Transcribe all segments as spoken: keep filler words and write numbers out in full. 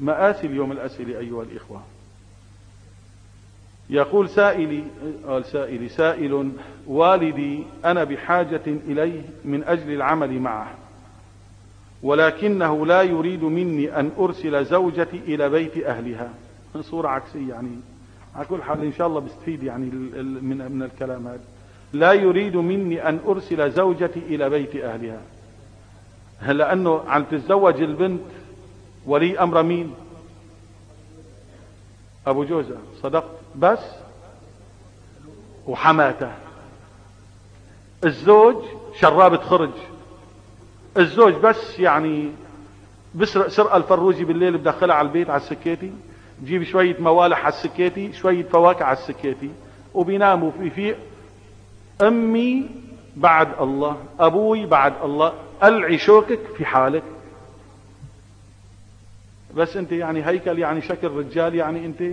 مآسي اليوم الأسئلة أيها الإخوة. يقول سائلي قال سائلي سائل: والدي أنا بحاجة إليه من أجل العمل معه، ولكنه لا يريد مني أن أرسل زوجتي إلى بيت أهلها. صورة عكسية يعني، على كل حال إن شاء الله بستفيد يعني من من الكلام هذا. لا يريد مني أن أرسل زوجتي إلى بيت أهلها، لأنه عم تتزوج البنت ولي أمر مين؟ أبو جوزها. صدقت. بس وحماته. الزوج شرابة خرج. الزوج بس يعني بسرق سرقة الفروجي بالليل بدخلها على البيت على السكيتي، بجيب شوية موالح على السكيتي، شوية فواكه على السكيتي، وبيناموا في في أمي بعد الله، أبوي بعد الله، ألعي شوكك في حالك. بس أنت يعني هيكل يعني شكل رجال يعني أنت.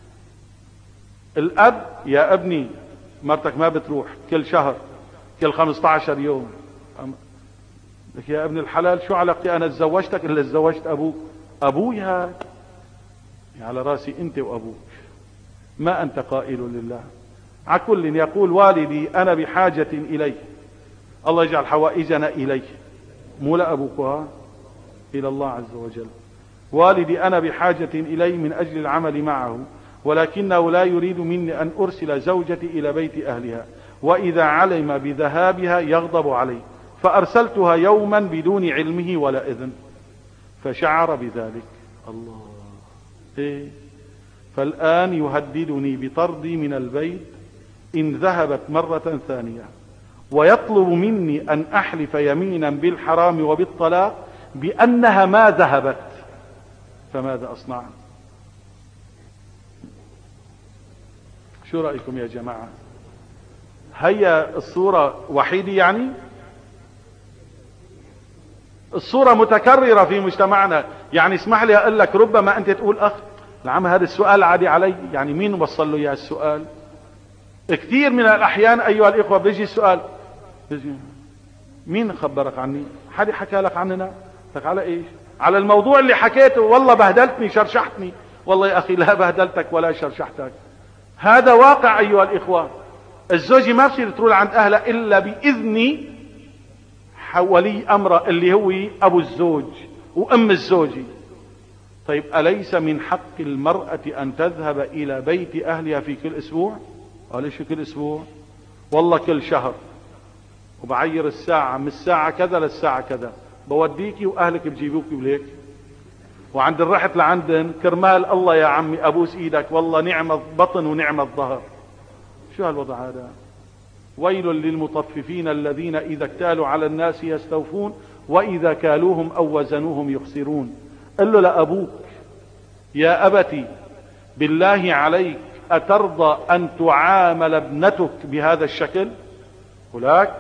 الأب: يا ابني مرتك ما بتروح كل شهر كل خمسة عشر يوم. لك يا ابن الحلال شو علاقتي أنا تزوجتك إلا تزوجت أبوك؟ أبوي هاد على راسي أنت وأبوك، ما أنت قائل لله. على كل يقول: والدي أنا بحاجة إليه. الله يجعل حوائجنا إليه، مو لأبوك، إلى الله عز وجل. والدي أنا بحاجة إليه من أجل العمل معه، ولكنه لا يريد مني أن أرسل زوجتي إلى بيت أهلها، وإذا علم بذهابها يغضب علي، فأرسلتها يوما بدون علمه ولا إذن، فشعر بذلك. الله. إيه؟ فالآن يهددني بطردي من البيت إن ذهبت مرة ثانية، ويطلب مني أن أحلف يمينا بالحرام وبالطلاق بأنها ما ذهبت، فماذا أصنع؟ شو رأيكم يا جماعة؟ هيا الصورة وحيدة يعني؟ الصورة متكررة في مجتمعنا. يعني اسمح لي أقول لك، ربما أنت تقول: أخ نعم هذا السؤال عادي علي، يعني مين وصل له يا السؤال؟ كثير من الأحيان أيها الإخوة بيجي السؤال: بيجي مين خبرك عني؟ حد حكى لك عننا؟ لك على إيش؟ على الموضوع اللي حكيته. والله بهدلتني شرشحتني. والله يا أخي لا بهدلتك ولا شرشحتك. هذا واقع أيها الإخوة. الزوجة ما بصير تروح عند أهلها إلا بإذن ولي أمر اللي هو أبو الزوج وأم الزوجي. طيب أليس من حق المرأة أن تذهب إلى بيت أهلها في كل أسبوع؟ قال: شو كل أسبوع؟ والله كل شهر، وبعير الساعة من الساعة كذا للساعة كذا، بوديكي وأهلك بجيبوكي وليك، وعند الرحت لعندن كرمال الله يا عمي أبوس إيدك، والله نعمة بطن ونعمة ظهر. شو هالوضع هذا؟ ويل للمطففين الذين إذا اكتالوا على الناس يستوفون وإذا كالوهم أو وزنوهم يخسرون. قل له لأبوك: يا أبتي بالله عليك أترضى أن تعامل ابنتك بهذا الشكل؟ هلاك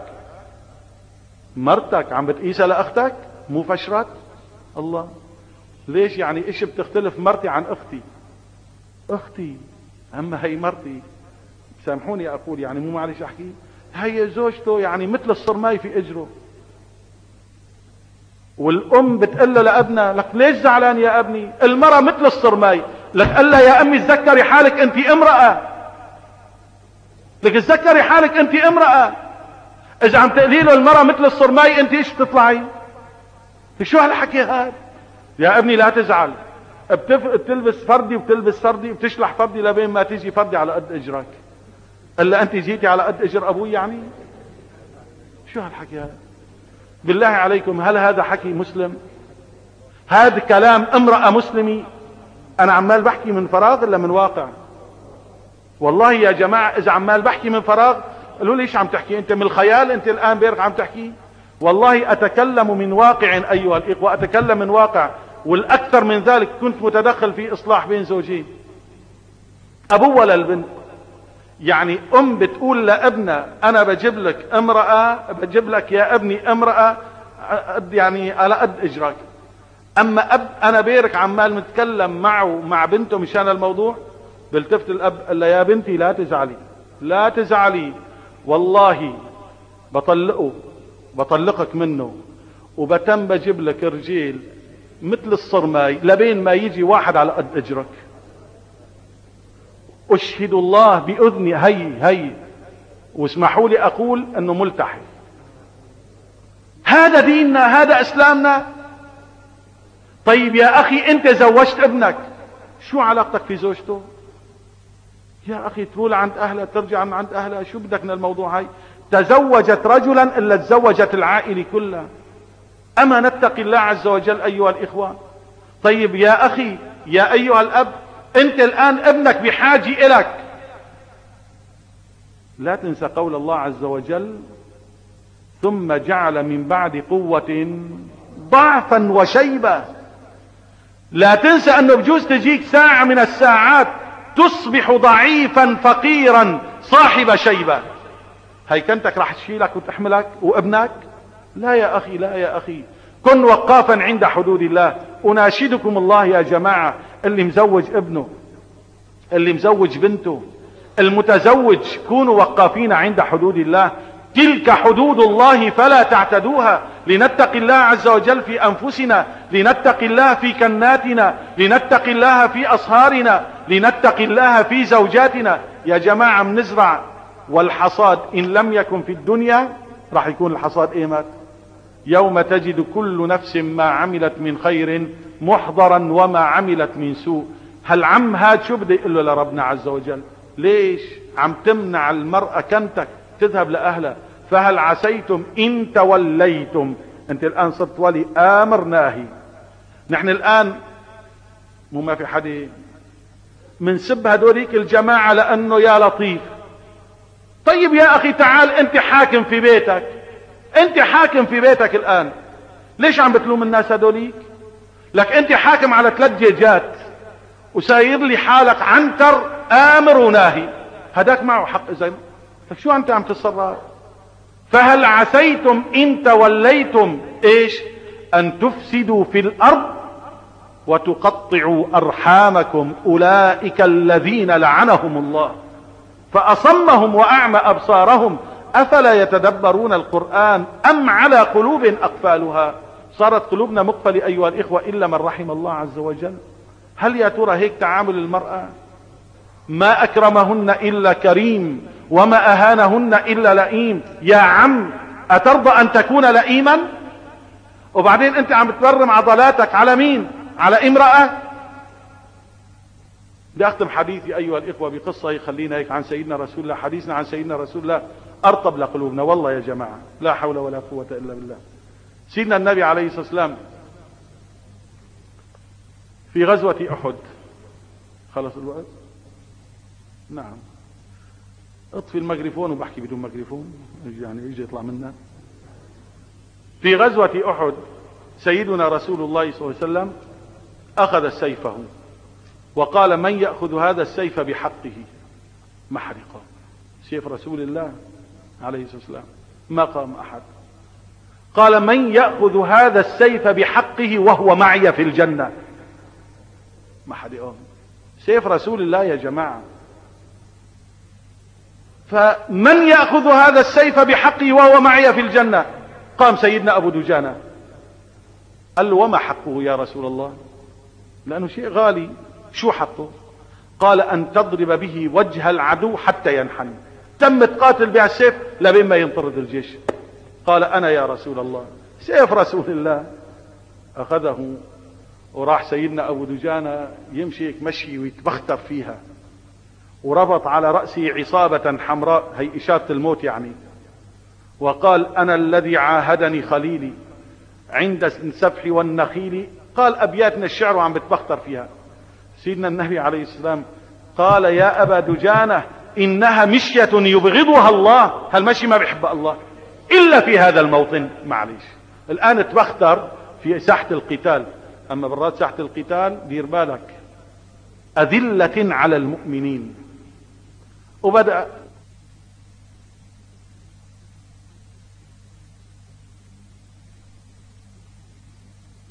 مرتك عم بتقيسها لأختك مو فشرت؟ الله. ليش يعني إيش بتختلف مرتي عن أختي؟ أختي أما هي مرتي، سامحوني أقول يعني مو معلش أحكي، هي زوجته يعني مثل الصرماي في إجره. والأم بتقول له لأبنها: لك ليش زعلان يا ابني؟ المرأة مثل الصرماي. لك قال لها: يا أمي تذكري حالك أنت امرأة. لك تذكري حالك أنت امرأة. إذا عم تقولي له المرأة مثل الصرماي أنت إيش بتطلعي؟ شو هالحكي هذا؟ يا ابني لا تزعل، بتف... بتلبس فردي وبتلبس فردي وبتشلح فردي لبين ما تيجي فردي على قد اجرك. الا انت جيتي على قد اجر ابوي يعني؟ شو هالحكي هذا؟ بالله عليكم هل هذا حكي مسلم؟ هذا كلام امرأة مسلمة؟ انا عمال بحكي من فراغ ولا من واقع؟ والله يا جماعة اذا عمال بحكي من فراغ قالوا لي: ايش عم تحكي انت؟ من الخيال انت الان بيرك عم تحكي؟ والله اتكلم من واقع ايها الاخوة، اتكلم من واقع. والاكثر من ذلك كنت متدخل في اصلاح بين زوجين، ابوه للبنت. يعني ام بتقول لابنها: انا بجيب لك امرأة، بجيب لك يا ابني امرأة يعني على قد اجرك. اما اب انا بيرك عمال متكلم معه مع بنته مشان الموضوع، بلتفت الاب قال لها: يا بنتي لا تزعلي لا تزعلي، والله بطلقه بطلقك منه، وبتم بجيب لك رجيل مثل الصرماي لبين ما يجي واحد على قد اجرك. اشهد الله باذني هي هي واسمحوا لي اقول انه ملتحي. هذا ديننا، هذا اسلامنا. طيب يا اخي انت زوجت ابنك، شو علاقتك في زوجته؟ يا اخي تقول عند اهلها ترجع من عند اهلها، شو بدك من الموضوع هاي؟ تزوجت رجلا الا تزوجت العائله كلها. اما نتقي الله عز وجل ايها الاخوان. طيب يا اخي يا ايها الاب، انت الان ابنك بحاجه الك. لا تنسى قول الله عز وجل ثم جعل من بعد قوة ضعفا وشيبة. لا تنسى انه بجوز تجيك ساعة من الساعات تصبح ضعيفا فقيرا صاحب شيبة. هي كنتك راح تشيلك وتحملك وابنك؟ لا يا اخي، لا يا اخي، كن وقافا عند حدود الله. اناشدكم الله يا جماعة، اللي مزوج ابنه، اللي مزوج بنته، المتزوج، كونوا وقافين عند حدود الله. تلك حدود الله فلا تعتدوها. لنتقي الله عز وجل في انفسنا، لنتقي الله في كناتنا، لنتقي الله في اصهارنا، لنتقي الله في زوجاتنا. يا جماعة بنزرع، والحصاد ان لم يكن في الدنيا راح يكون الحصاد ايمت. يوم تجد كل نفس ما عملت من خير محضرا وما عملت من سوء. هل عم هاد شو بده يقول له لربنا عز وجل؟ ليش عم تمنع المرأة كنتك تذهب لأهلها؟ فهل عسيتم إن توليتم. أنت الآن صرت ولي آمر ناهي. نحن الآن مو ما في حد منسب هدوليك الجماعة لأنه يا لطيف. طيب يا أخي تعال أنت حاكم في بيتك، أنت حاكم في بيتك الآن، ليش عم بتلوم الناس هدوليك؟ لك أنت حاكم على ثلاث جيجات وساير لي حالك عنتر آمر وناهي. هداك معه حق زي ما شو أنت عم تتصرف؟ فهل عسيتم إن توليتم إيش؟ أن تفسدوا في الأرض وتقطعوا أرحامكم أولئك الذين لعنهم الله فأصمهم وأعمى أبصارهم أفلا يتدبرون القرآن أم على قلوب أقفالها. صارت قلوبنا مقفلة أيها الإخوة إلا من رحم الله عز وجل. هل يا ترى هيك تعامل المرأة؟ ما أكرمهن إلا كريم وما أهانهن إلا لئيم. يا عم أترضى أن تكون لئيما؟ وبعدين أنت عم تبرم عضلاتك على مين؟ على امرأة؟ بدي أختم حديثي أيها الإخوة بقصة يخلينا هيك عن سيدنا رسول الله. حديثنا عن سيدنا رسول الله أرطب لقلوبنا والله يا جماعة، لا حول ولا قوة إلا بالله. سيدنا النبي عليه الصلاة والسلام في غزوة أحد، خلص الوقت؟ نعم. اطفي الميكروفون وبحكي بدون ميكروفون يعني يجي يطلع منا. في غزوة أحد سيدنا رسول الله صلى الله عليه وسلم أخذ سيفه وقال من يأخذ هذا السيف بحقه؟ ما حد قام. سيف رسول الله عليه الصلاة والسلام ما قام أحد. قال من يأخذ هذا السيف بحقه وهو معي في الجنة؟ ما حد قام. سيف رسول الله يا جماعة. فمن يأخذ هذا السيف بحقه وهو معي في الجنة؟ قام سيدنا أبو دجانة قال له وما حقه يا رسول الله؟ لأنه شيء غالي. شو حقه؟ قال أن تضرب به وجه العدو حتى ينحني. تم تقاتل بها السيف لبين ما ينطرد الجيش. قال أنا يا رسول الله. سيف رسول الله. أخذه وراح سيدنا أبو دجانة يمشي مشي ويتبختر فيها، وربط على رأسه عصابة حمراء، هي إشارة الموت يعني، وقال أنا الذي عاهدني خليلي عند السفح والنخيل. قال أبيات من الشعر وعم بتبختر فيها. سيدنا النبي عليه السلام قال يا أبا دجانة إنها مشية يبغضها الله. هالمشي ما بيحب الله إلا في هذا الموطن. معليش الآن تبختر في ساحة القتال، أما برات ساحة القتال دير بالك. أذلة على المؤمنين. وبدأ